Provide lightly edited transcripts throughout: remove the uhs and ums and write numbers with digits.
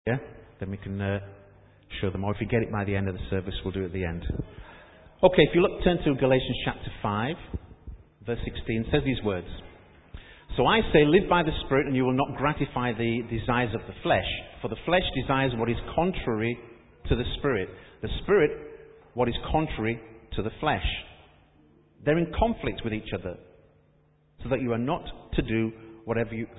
Yeah? Then we can show them. Or if you get it by the end of the service, we'll do it at the end. Okay, if you turn to Galatians chapter 5, verse 16, it says these words. So I say, live by the Spirit, and you will not gratify the desires of the flesh. For the flesh desires what is contrary to the Spirit. The Spirit, what is contrary to the flesh. They're in conflict with each other, so that you are not to do whatever you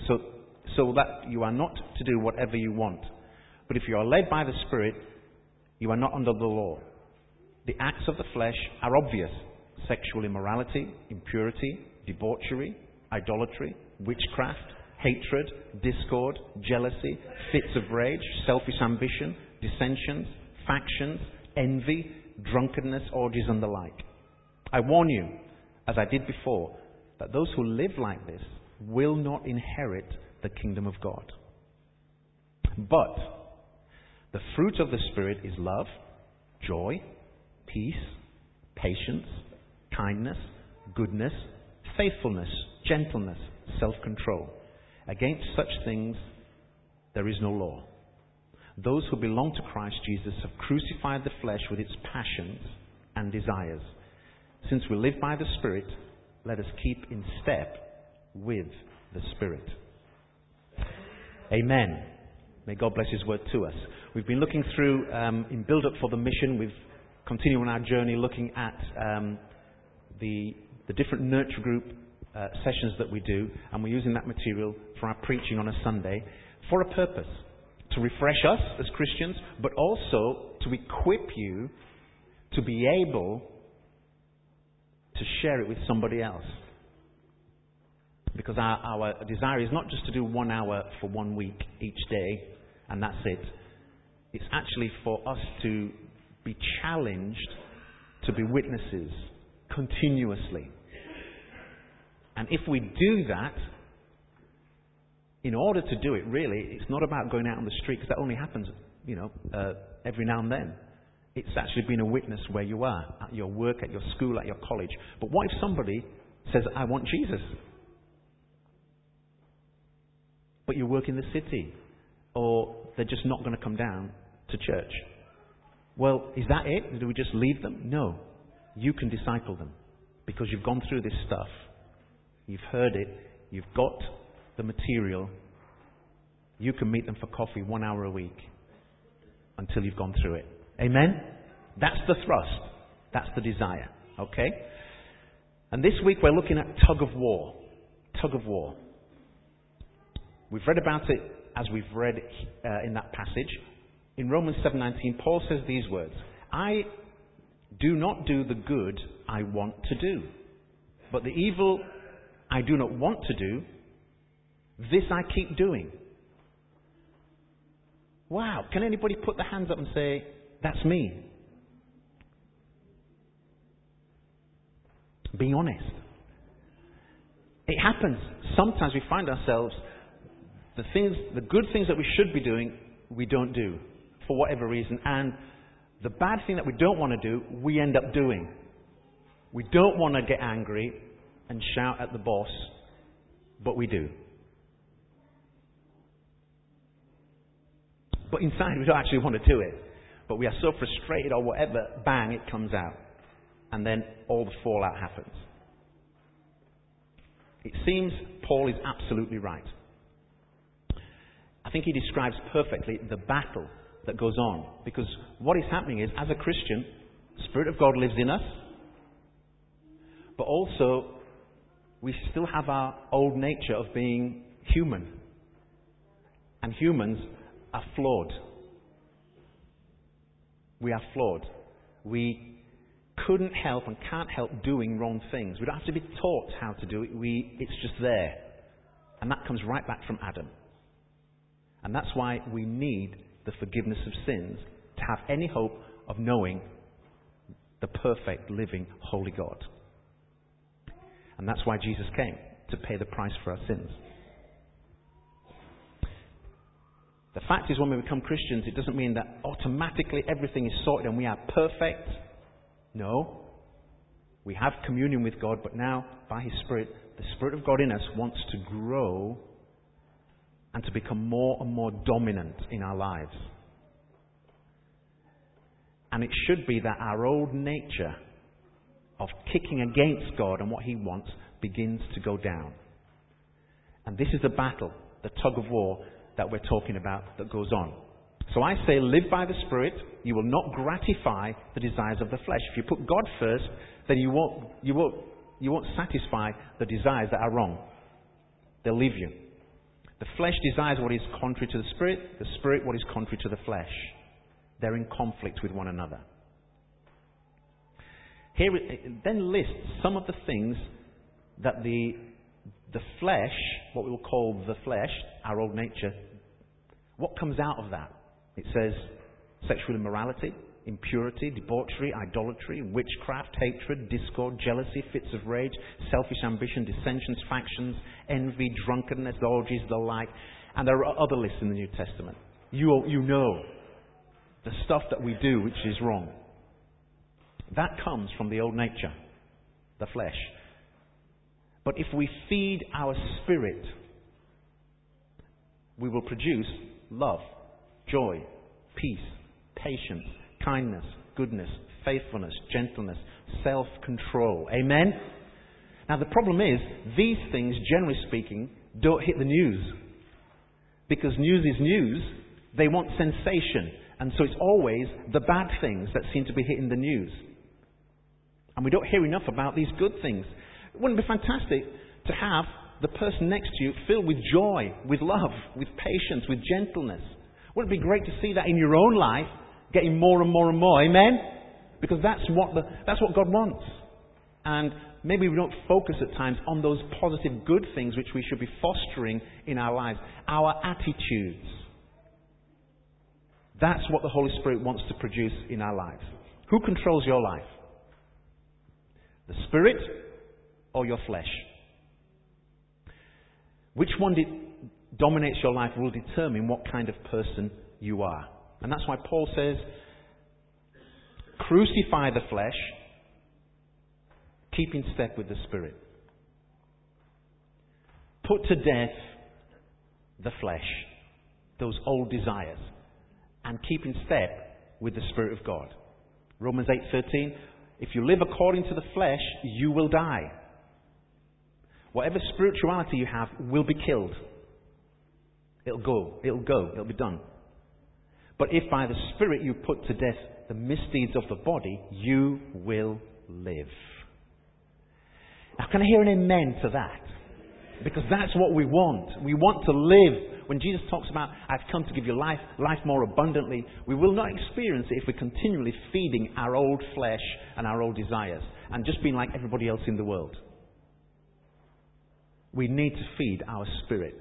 want. But if you are led by the Spirit, you are not under the law. The acts of the flesh are obvious: sexual immorality, impurity, debauchery, idolatry, witchcraft, hatred, discord, jealousy, fits of rage, selfish ambition, dissensions, factions, envy, drunkenness, orgies, and the like. I warn you, as I did before, that those who live like this will not inherit the kingdom of God. But the fruit of the Spirit is love, joy, peace, patience, kindness, goodness, faithfulness, gentleness, self-control. Against such things there is no law. Those who belong to Christ Jesus have crucified the flesh with its passions and desires. Since we live by the Spirit, let us keep in step with the Spirit. Amen. May God bless His word to us. We've been looking through, in build-up for the mission, we've continued on our journey looking at the different nurture group sessions that we do, and we're using that material for our preaching on a Sunday for a purpose: to refresh us as Christians, but also to equip you to be able to share it with somebody else. Because our desire is not just to do 1 hour for 1 week each day, and that's it. It's actually for us to be challenged to be witnesses continuously. And if we do that, in order to do it, really, it's not about going out on the street, because that only happens, every now and then. It's actually being a witness where you are, at your work, at your school, at your college. But what if somebody says, I want Jesus? But you work in the city, or they're just not going to come down to church. Well, is that it? Do we just leave them? No. You can disciple them, because you've gone through this stuff. You've heard it. You've got the material. You can meet them for coffee 1 hour a week until you've gone through it. Amen? That's the thrust. That's the desire. Okay? And this week we're looking at tug of war. Tug of war. We've read about it as we've read in that passage. In Romans 7:19, Paul says these words: I do not do the good I want to do, but the evil I do not want to do, this I keep doing. Wow. Can anybody put their hands up and say, that's me? Being honest. It happens. Sometimes we find ourselves, the good things that we should be doing, we don't do for whatever reason. And the bad thing that we don't want to do, we end up doing. We don't want to get angry and shout at the boss, but we do. But inside we don't actually want to do it. But we are so frustrated or whatever, bang, it comes out. And then all the fallout happens. It seems Paul is absolutely right. I think he describes perfectly the battle that goes on. Because what is happening is, as a Christian, the Spirit of God lives in us. But also, we still have our old nature of being human. And humans are flawed. We are flawed. We couldn't help and can't help doing wrong things. We don't have to be taught how to do it. It's just there. And that comes right back from Adam. And that's why we need the forgiveness of sins to have any hope of knowing the perfect, living, holy God. And that's why Jesus came, to pay the price for our sins. The fact is, when we become Christians, it doesn't mean that automatically everything is sorted and we are perfect. No. We have communion with God, but now, by His Spirit, the Spirit of God in us wants to grow and to become more and more dominant in our lives. And it should be that our old nature of kicking against God and what He wants begins to go down. And this is the battle, the tug of war that we're talking about that goes on. So I say, live by the Spirit. You will not gratify the desires of the flesh. If you put God first, then you won't satisfy the desires that are wrong. They'll leave you. The flesh desires what is contrary to the Spirit what is contrary to the flesh. They're in conflict with one another. Here it then lists some of the things that the flesh, what we will call the flesh, our old nature, what comes out of that? It says sexual immorality, impurity, debauchery, idolatry, witchcraft, hatred, discord, jealousy, fits of rage, selfish ambition, dissensions, factions, envy, drunkenness, orgies, the like. And there are other lists in the New Testament. You know the stuff that we do which is wrong. That comes from the old nature, the flesh. But if we feed our spirit, we will produce love, joy, peace, patience, kindness, goodness, faithfulness, gentleness, self-control. Amen? Now the problem is, these things, generally speaking, don't hit the news. Because news is news, they want sensation. And so it's always the bad things that seem to be hitting the news. And we don't hear enough about these good things. Wouldn't it be fantastic to have the person next to you filled with joy, with love, with patience, with gentleness? Wouldn't it be great to see that in your own life, getting more and more and more? Amen? Because that's what God wants. And maybe we don't focus at times on those positive good things which we should be fostering in our lives. Our attitudes. That's what the Holy Spirit wants to produce in our lives. Who controls your life? The Spirit or your flesh? Which one dominates your life will determine what kind of person you are. And that's why Paul says, crucify the flesh, keep in step with the Spirit. Put to death the flesh, those old desires, and keep in step with the Spirit of God. Romans 8:13, if you live according to the flesh, you will die. Whatever spirituality you have will be killed. It'll be done. But if by the Spirit you put to death the misdeeds of the body, you will live. Now can I hear an amen to that? Because that's what we want. We want to live. When Jesus talks about, I've come to give you life more abundantly, we will not experience it if we're continually feeding our old flesh and our old desires and just being like everybody else in the world. We need to feed our spirit.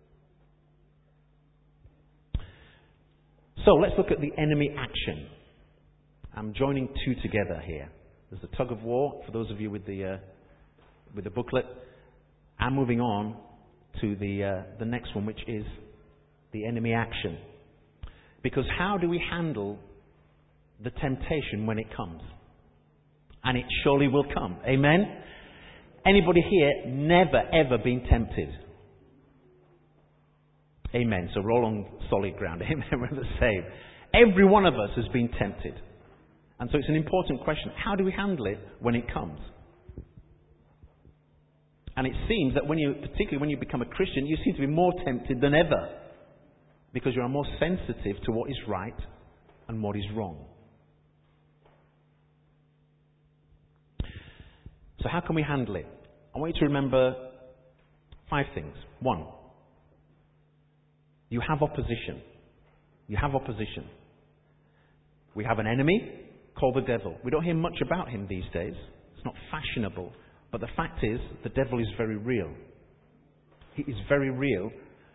So let's look at the enemy action. I'm joining two together here. There's the tug of war, for those of you with the booklet. I'm moving on to the next one, which is the enemy action. Because how do we handle the temptation when it comes? And it surely will come. Amen? Anybody here never ever been tempted? Amen. So we're all on solid ground. Amen. We're the same. Every one of us has been tempted. And so it's an important question. How do we handle it when it comes? And it seems that particularly when you become a Christian, you seem to be more tempted than ever. Because you are more sensitive to what is right and what is wrong. So how can we handle it? I want you to remember 5 things. 1, you have opposition. You have opposition. We have an enemy called the devil. We don't hear much about him these days. It's not fashionable. But the fact is, the devil is very real. He is very real.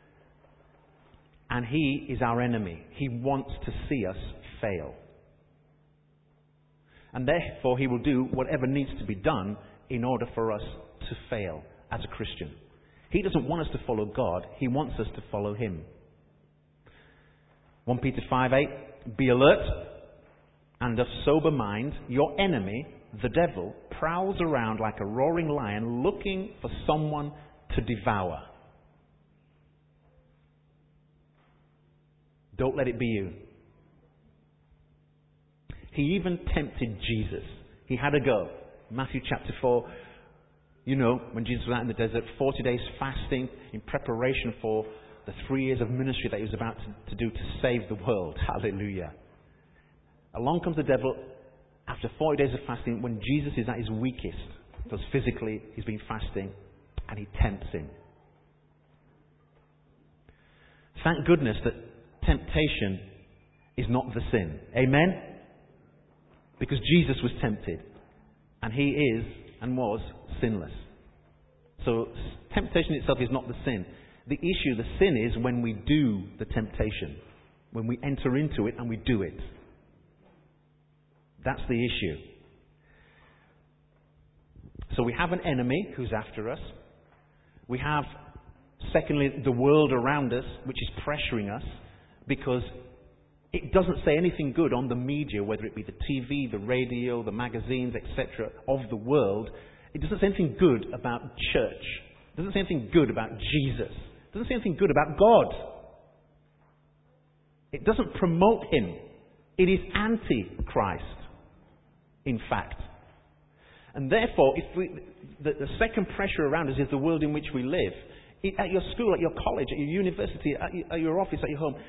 And he is our enemy. He wants to see us fail. And therefore he will do whatever needs to be done in order for us to fail as a Christian. He doesn't want us to follow God. He wants us to follow him. 1 Peter 5:8, be alert and of sober mind. Your enemy, the devil, prowls around like a roaring lion looking for someone to devour. Don't let it be you. He even tempted Jesus. He had a go. Matthew chapter 4, you know, when Jesus was out in the desert, 40 days fasting in preparation for the 3 years of ministry that he was about to do to save the world. Hallelujah. Along comes the devil after 40 days of fasting when Jesus is at his weakest, because physically he's been fasting, and he tempts him. Thank goodness that temptation is not the sin. Amen? Because Jesus was tempted, and he is and was sinless. So temptation itself is not the sin. The issue, the sin is when we do the temptation. When we enter into it and we do it. That's the issue. So we have an enemy who's after us. We have, secondly, the world around us, which is pressuring us, because it doesn't say anything good on the media, whether it be the TV, the radio, the magazines, etc., of the world. It doesn't say anything good about church. It doesn't say anything good about Jesus. It doesn't say anything good about God. It doesn't promote Him. It is anti-Christ, in fact. And therefore, the second pressure around us is the world in which we live. At your school, at your college, at your university, at your office, at your home,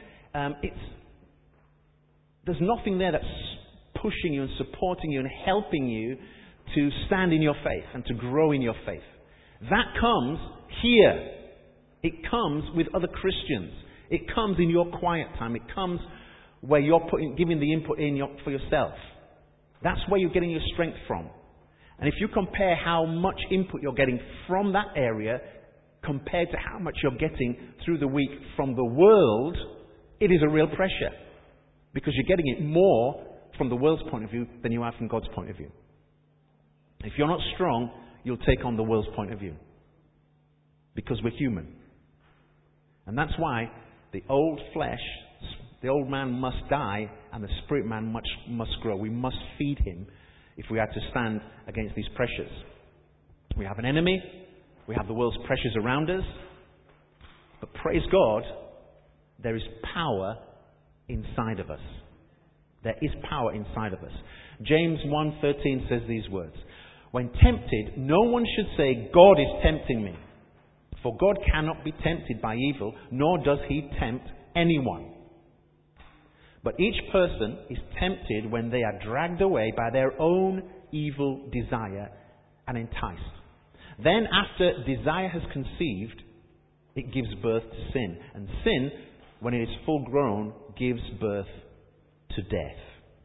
there's nothing there that's pushing you and supporting you and helping you to stand in your faith and to grow in your faith. That comes here. It comes with other Christians. It comes in your quiet time. It comes where you're giving the input for yourself. That's where you're getting your strength from. And if you compare how much input you're getting from that area compared to how much you're getting through the week from the world, it is a real pressure. Because you're getting it more from the world's point of view than you are from God's point of view. If you're not strong, you'll take on the world's point of view. Because we're human. And that's why the old flesh, the old man must die, and the spirit man must grow. We must feed him if we are to stand against these pressures. We have an enemy. We have the world's pressures around us. But praise God, there is power inside of us. There is power inside of us. James 1:13 says these words. When tempted, no one should say, God is tempting me. For God cannot be tempted by evil, nor does he tempt anyone. But each person is tempted when they are dragged away by their own evil desire and enticed. Then after desire has conceived, it gives birth to sin. And sin, when it is full grown, gives birth to death.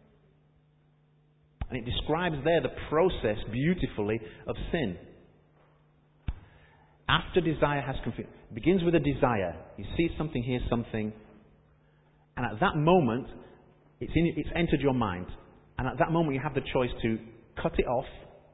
And it describes there the process beautifully of sin. After desire has conceived, it begins with a desire. You see something, hear something, and at that moment, it's entered your mind. And at that moment, you have the choice to cut it off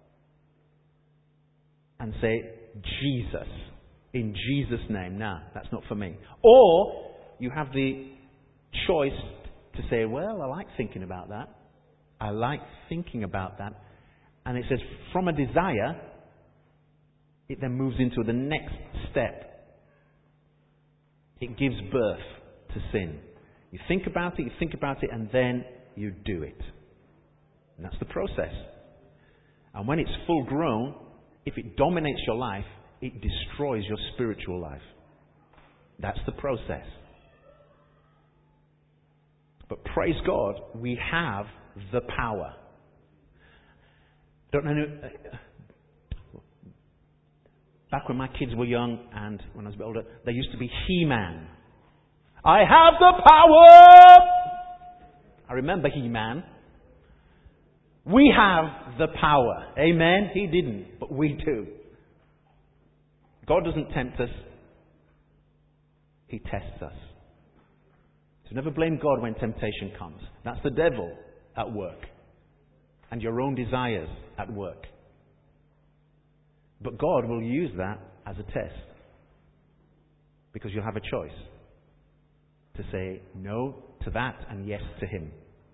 and say, Jesus, in Jesus' name. Nah, that's not for me. Or you have the choice to say, well, I like thinking about that. I like thinking about that. And it says, from a desire, it then moves into the next step. It gives birth to sin. You think about it, and then you do it. And that's the process. And when it's full grown, if it dominates your life, it destroys your spiritual life. That's the process. But praise God, we have the power. Don't know. Back when my kids were young and when I was a bit older, there used to be He-Man. I have the power! I remember He-Man. We have the power. Amen? He didn't, but we do. God doesn't tempt us. He tests us. So never blame God when temptation comes. That's the devil at work. And your own desires at work. But God will use that as a test. Because you'll have a choice. To say no to that and yes to Him.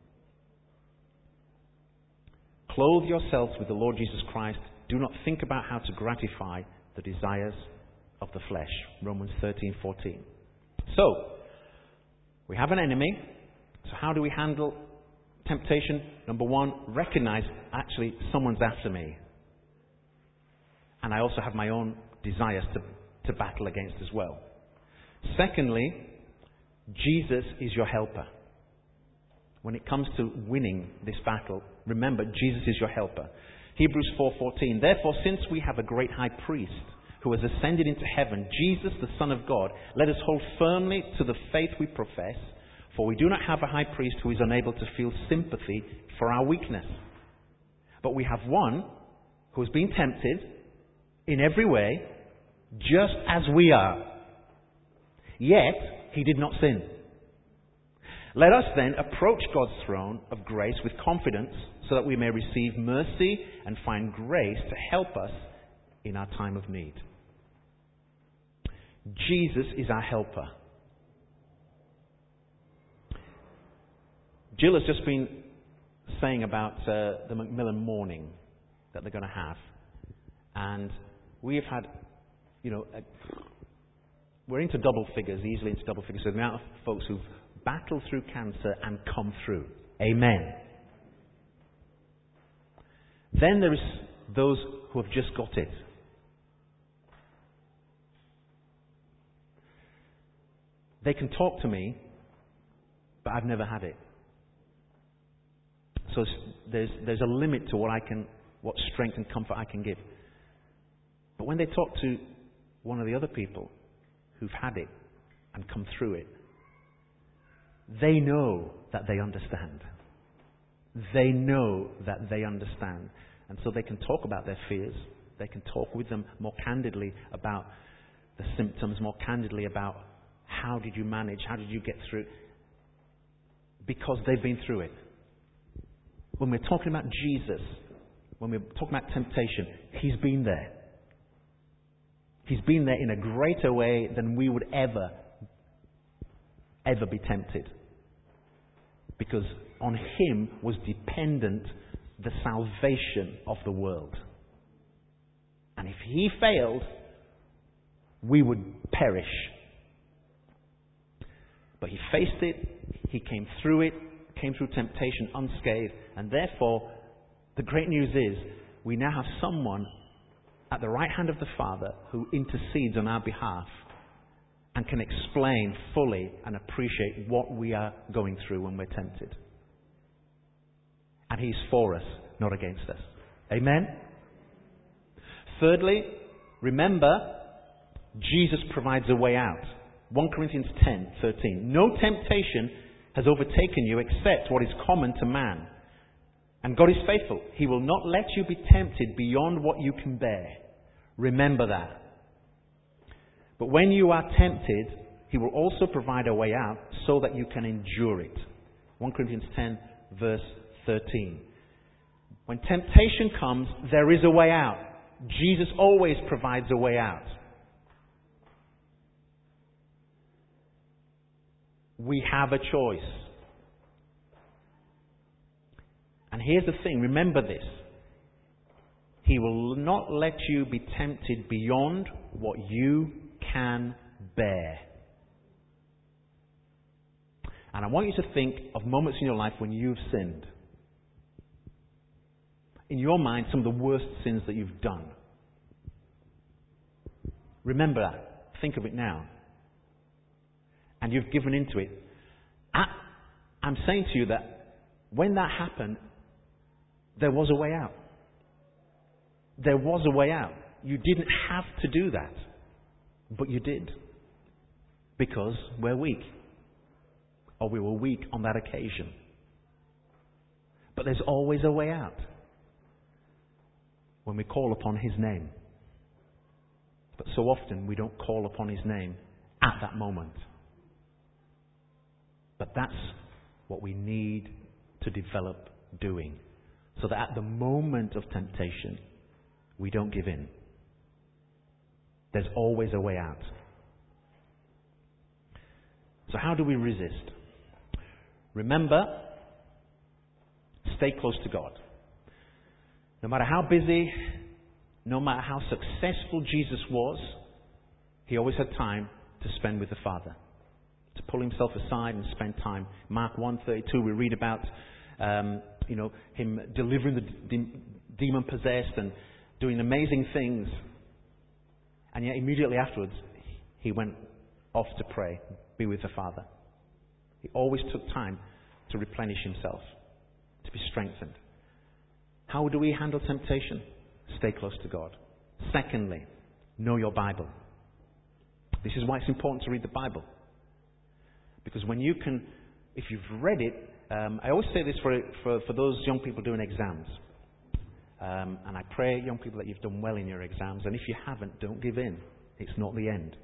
Clothe yourselves with the Lord Jesus Christ. Do not think about how to gratify the desires of the flesh. Romans 13:14. So, We have an enemy. So how do we handle temptation? Number one, recognize, actually, someone's after me. And I also have my own desires to battle against as well. Secondly, Jesus is your helper. When it comes to winning this battle, remember, Jesus is your helper. Hebrews 4:14, therefore, since we have a great high priest who has ascended into heaven, Jesus, the Son of God, let us hold firmly to the faith we profess, for we do not have a high priest who is unable to feel sympathy for our weakness. But we have one who has been tempted in every way, just as we are. Yet, he did not sin. Let us then approach God's throne of grace with confidence so that we may receive mercy and find grace to help us in our time of need. Jesus is our helper. Jill has just been saying about the Macmillan morning that they're going to have. And we have had, we're into double figures, easily into double figures. So the amount of folks who've battled through cancer and come through. Amen. Then there is those who have just got it. They can talk to me, but I've never had it. So there's a limit to what strength and comfort I can give. But when they talk to one of the other people who've had it and come through it, they know that they understand. They know that they understand. And so they can talk about their fears. They can talk with them more candidly about the symptoms, more candidly about how did you manage, how did you get through, because they've been through it. When we're talking about Jesus, when we're talking about temptation, He's been there. He's been there in a greater way than we would ever be tempted. Because on Him was dependent the salvation of the world. And if He failed, we would perish. But He faced it, He came through temptation unscathed, and therefore, the great news is, we now have someone at the right hand of the Father who intercedes on our behalf and can explain fully and appreciate what we are going through when we're tempted. And He's for us, not against us. Amen? Thirdly, remember, Jesus provides a way out. 1 Corinthians 10:13. No temptation has overtaken you except what is common to man. And God is faithful. He will not let you be tempted beyond what you can bear. Remember that. But when you are tempted, He will also provide a way out so that you can endure it. 1 Corinthians 10, verse 13. When temptation comes, there is a way out. Jesus always provides a way out. We have a choice. And here's the thing, remember this. He will not let you be tempted beyond what you can bear. And I want you to think of moments in your life when you've sinned. In your mind, some of the worst sins that you've done. Remember that. Think of it now. And you've given into it. I'm saying to you that when that happened, there was a way out. There was a way out. You didn't have to do that. But you did. Because we're weak. Or we were weak on that occasion. But there's always a way out. When we call upon His name. But so often we don't call upon His name at that moment. But that's what we need to develop doing. So that at the moment of temptation, we don't give in. There's always a way out. So how do we resist? Remember, stay close to God. No matter how busy, no matter how successful Jesus was, He always had time to spend with the Father. to pull himself aside and spend time. Mark 1:32, we read about him delivering the demon-possessed and doing amazing things. And yet immediately afterwards, he went off to pray, be with the Father. He always took time to replenish himself, to be strengthened. How do we handle temptation? Stay close to God. Secondly, know your Bible. This is why it's important to read the Bible. Because if you've read it, I always say this for those young people doing exams. And I pray, young people, that you've done well in your exams. And if you haven't, don't give in. It's not the end.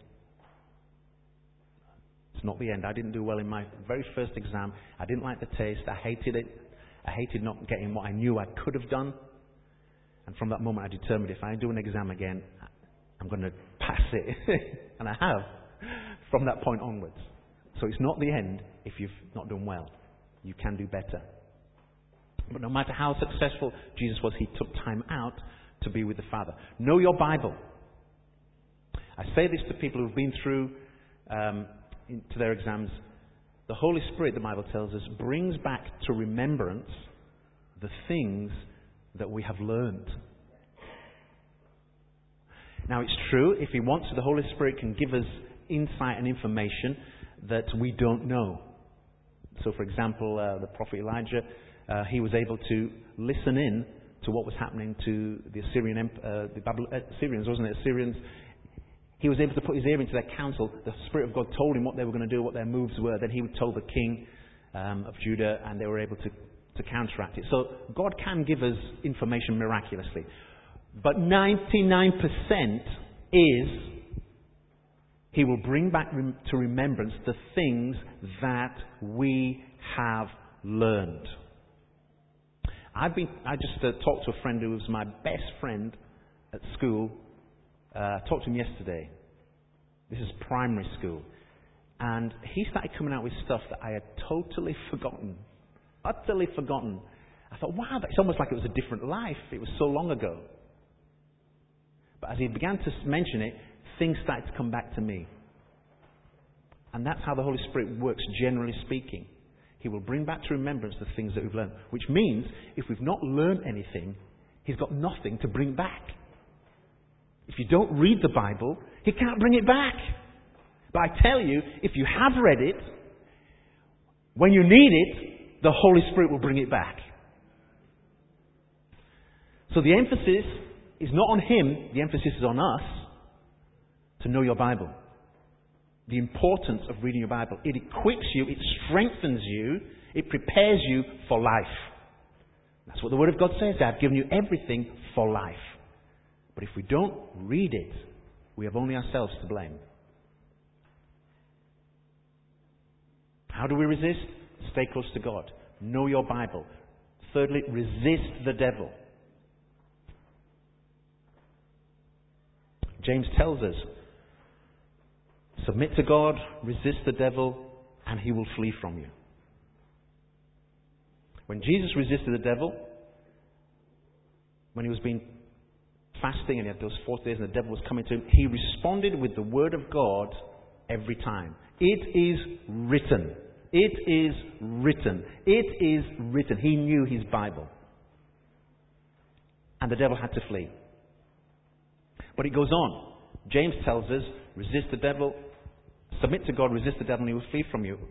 It's not the end. I didn't do well in my very first exam. I didn't like the taste. I hated it. I hated not getting what I knew I could have done. And from that moment, I determined if I do an exam again, I'm going to pass it. And I have from that point onwards. So it's not the end if you've not done well. You can do better. But no matter how successful Jesus was, he took time out to be with the Father. Know your Bible. I say this to people who've been through to their exams. The Holy Spirit, the Bible tells us, brings back to remembrance the things that we have learned. Now it's true, if he wants to, the Holy Spirit can give us insight and information that we don't know. So for example, the prophet Elijah, he was able to listen in to what was happening to the Assyrians, wasn't it? Assyrians. He was able to put his ear into their counsel. The Spirit of God told him what they were going to do, what their moves were. Then he told the king of Judah, and they were able to counteract it. So God can give us information miraculously. But 99% is he will bring back to remembrance the things that we have learned. I just talked to a friend who was my best friend at school. I talked to him yesterday. This is primary school. And he started coming out with stuff that I had totally forgotten. Utterly forgotten. I thought, wow, it's almost like it was a different life. It was so long ago. But as he began to mention it, things started to come back to me. And that's how the Holy Spirit works, generally speaking. He will bring back to remembrance the things that we've learned. Which means, if we've not learned anything, he's got nothing to bring back. If you don't read the Bible, he can't bring it back. But I tell you, if you have read it, when you need it, the Holy Spirit will bring it back. So the emphasis is not on him, the emphasis is on us to know your Bible. The importance of reading your Bible. It equips you, it strengthens you, it prepares you for life. That's what the Word of God says. I've given you everything for life. But if we don't read it, we have only ourselves to blame. How do we resist? Stay close to God. Know your Bible. Thirdly, resist the devil. James tells us, submit to God, resist the devil, and he will flee from you. When Jesus resisted the devil, when he was being fasting and he had those 40 days and the devil was coming to him, he responded with the Word of God every time. It is written. It is written. It is written. He knew his Bible. And the devil had to flee. But it goes on. James tells us, resist the devil, submit to God, resist the devil, and he will flee from you.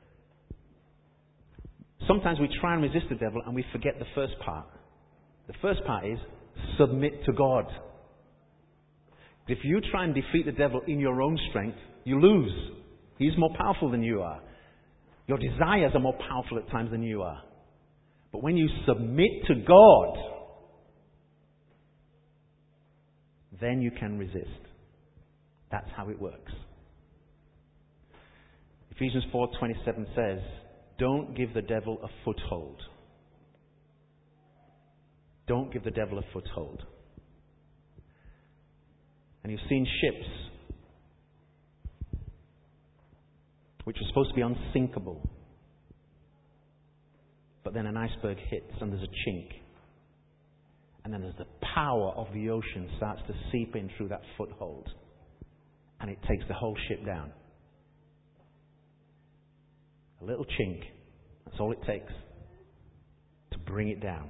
Sometimes we try and resist the devil and we forget the first part. The first part is, submit to God. If you try and defeat the devil in your own strength, you lose. He's more powerful than you are. Your desires are more powerful at times than you are. But when you submit to God, then you can resist. That's how it works. Ephesians 4:27 says, don't give the devil a foothold. Don't give the devil a foothold. And you've seen ships which are supposed to be unsinkable. But then an iceberg hits and there's a chink. And then as the power of the ocean starts to seep in through that foothold, and it takes the whole ship down. A little chink. That's all it takes to bring it down.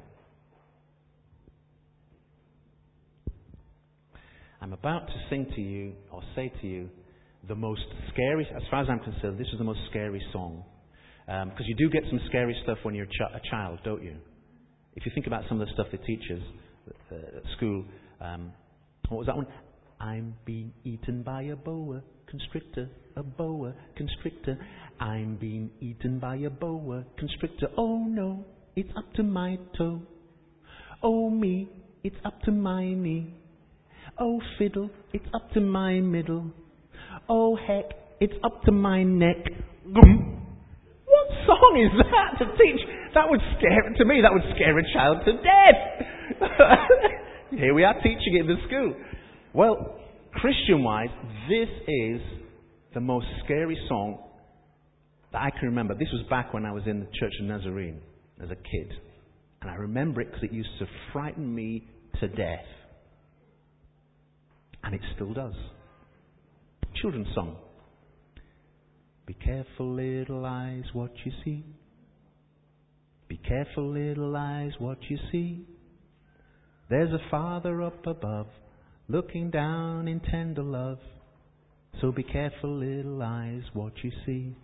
I'm about to sing to you, or say to you, the most scary, as far as I'm concerned, this is the most scary song. Because you do get some scary stuff when you're a child, don't you? If you think about some of the stuff they teach us at school, what was that one? I'm being eaten by a boa constrictor, a boa constrictor. I'm being eaten by a boa constrictor. Oh no, it's up to my toe. Oh me, it's up to my knee. Oh fiddle, it's up to my middle. Oh heck, it's up to my neck. What song is that to teach? That would scare a child to death. Here we are teaching it in the school. Well, Christian-wise, this is the most scary song that I can remember. This was back when I was in the Church of Nazarene as a kid. And I remember it because it used to frighten me to death. And it still does. Children's song. Be careful, little eyes, what you see. Be careful, little eyes, what you see. There's a Father up above, looking down in tender love. So be careful, little eyes, what you see.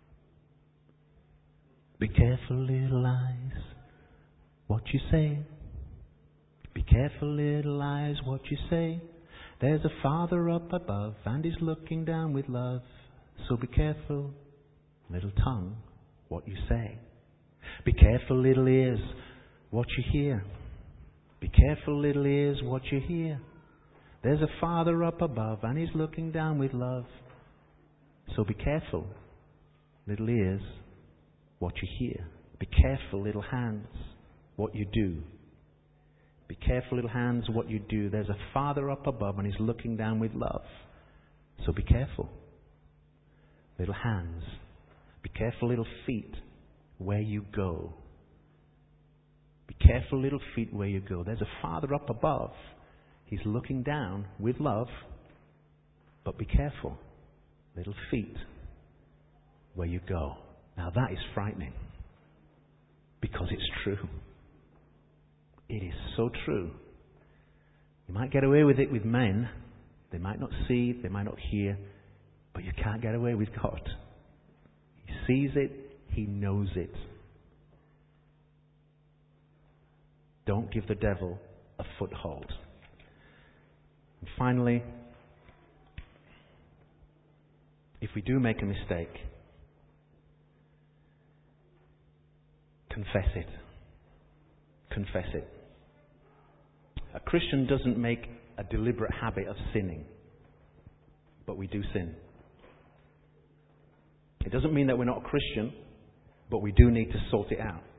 Be careful, little eyes, what you say. Be careful, little eyes, what you say. There's a Father up above, and He's looking down with love. So be careful, little tongue, what you say. Be careful, little ears, what you hear. Be careful, little ears, what you hear. There's a Father up above, and He's looking down with love. So be careful, little ears, what you hear. Be careful, little hands, what you do. Be careful, little hands, what you do. There's a Father up above, and He's looking down with love. So be careful, little hands. Be careful, little feet, where you go. Be careful, little feet, where you go. There's a Father up above. He's looking down with love. But be careful, little feet, where you go. Now that is frightening. Because it's true. It is so true. You might get away with it with men. They might not see, they might not hear. But you can't get away with God. He sees it. He knows it. Don't give the devil a foothold. And finally, if we do make a mistake, confess it. Confess it. A Christian doesn't make a deliberate habit of sinning, but we do sin. It doesn't mean that we're not a Christian, but we do need to sort it out.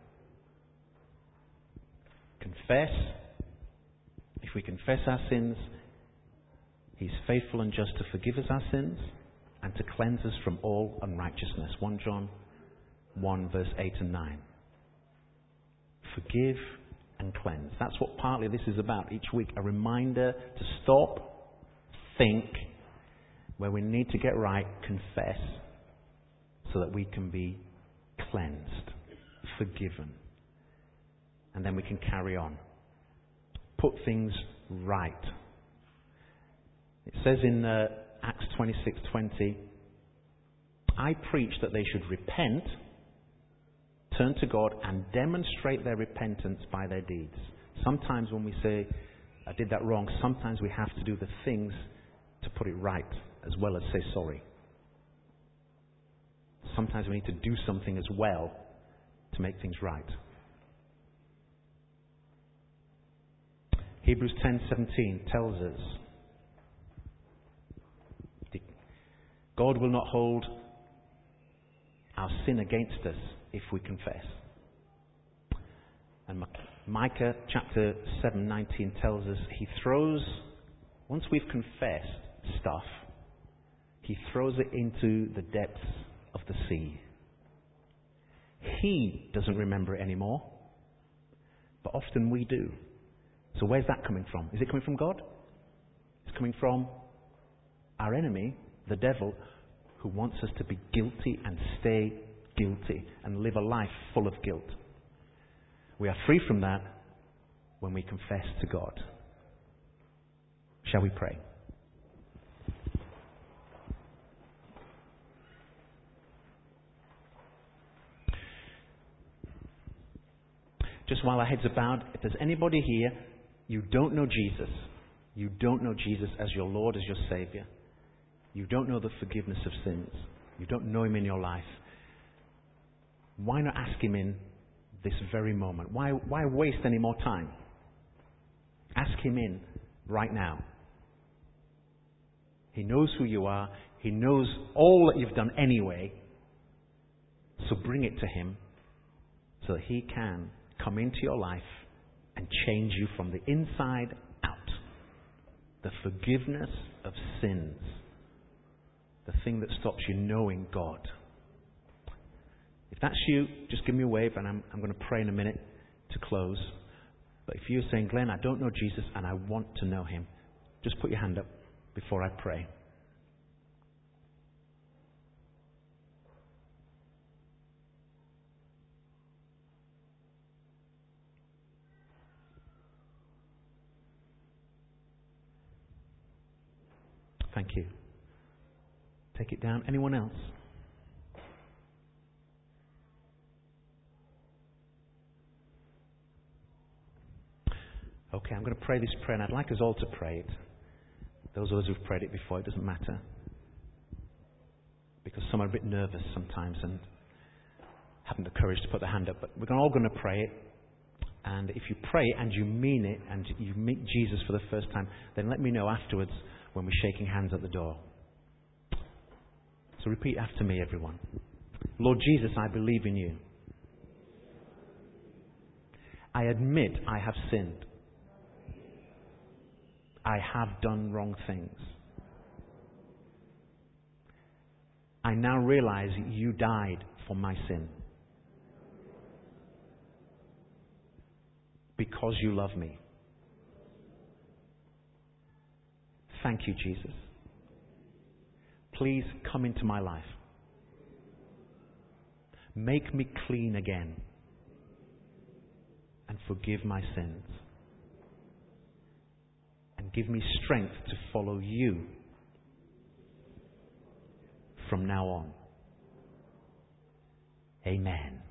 Confess. If we confess our sins, He's faithful and just to forgive us our sins and to cleanse us from all unrighteousness. 1 John 1 verse 8 and 9. Forgive and cleanse. That's what partly this is about each week. A reminder to stop, think, where we need to get right, confess, so that we can be cleansed, forgiven. And then we can carry on. Put things right. It says in Acts 26:20, I preach that they should repent, turn to God, and demonstrate their repentance by their deeds. Sometimes when we say, I did that wrong, sometimes we have to do the things to put it right, as well as say sorry. Sometimes we need to do something as well to make things right. Hebrews 10:17 tells us, God will not hold our sin against us if we confess. And Micah chapter 7:19 tells us He throws, once we've confessed stuff, He throws it into the depths of the sea. He doesn't remember it anymore, but often we do. So where's that coming from? Is it coming from God? It's coming from our enemy, the devil, who wants us to be guilty and stay guilty and live a life full of guilt. We are free from that when we confess to God. Shall we pray? Just while our heads are bowed, if there's anybody here, you don't know Jesus. You don't know Jesus as your Lord, as your Savior. You don't know the forgiveness of sins. You don't know Him in your life. Why not ask Him in this very moment? Why waste any more time? Ask Him in right now. He knows who you are. He knows all that you've done anyway. So bring it to Him so that He can come into your life and change you from the inside out. The forgiveness of sins. The thing that stops you knowing God. If that's you, just give me a wave and I'm going to pray in a minute to close. But if you're saying, Glenn, I don't know Jesus and I want to know Him, just put your hand up before I pray. Thank you. Take it down. Anyone else? Okay, I'm going to pray this prayer, and I'd like us all to pray it. Those of us who've prayed it before, it doesn't matter. Because some are a bit nervous sometimes and haven't the courage to put their hand up. But we're all going to pray it. And if you pray and you mean it, and you meet Jesus for the first time, then let me know afterwards when we're shaking hands at the door. So repeat after me, everyone. Lord Jesus, I believe in you. I admit I have sinned. I have done wrong things. I now realize you died for my sin. Because you love me. Thank you, Jesus. Please come into my life. Make me clean again. And forgive my sins. And give me strength to follow you from now on. Amen.